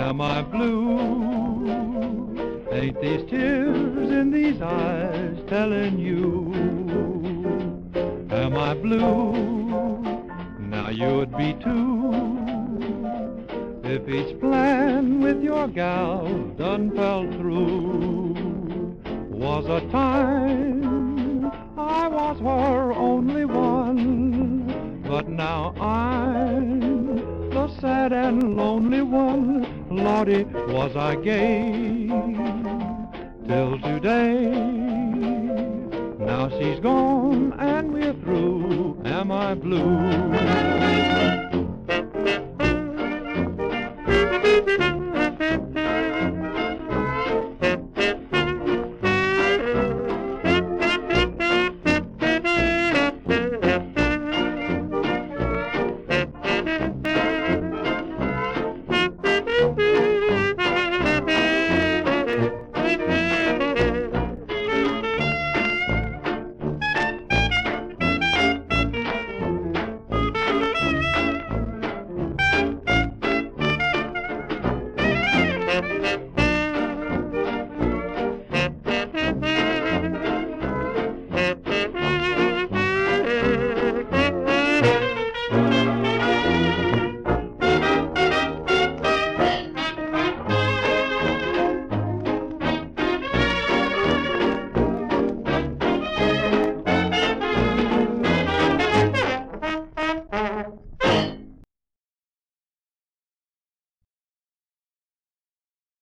Am I blue? Ain't these tears in these eyes telling you? Am I blue? Now you'd be too, if each plan with your gal done fell through. Was a time I was her only one, but now I'm the sad and lonely one. Lordy, was I gay till today. Now she's gone and we're through. Am I blue?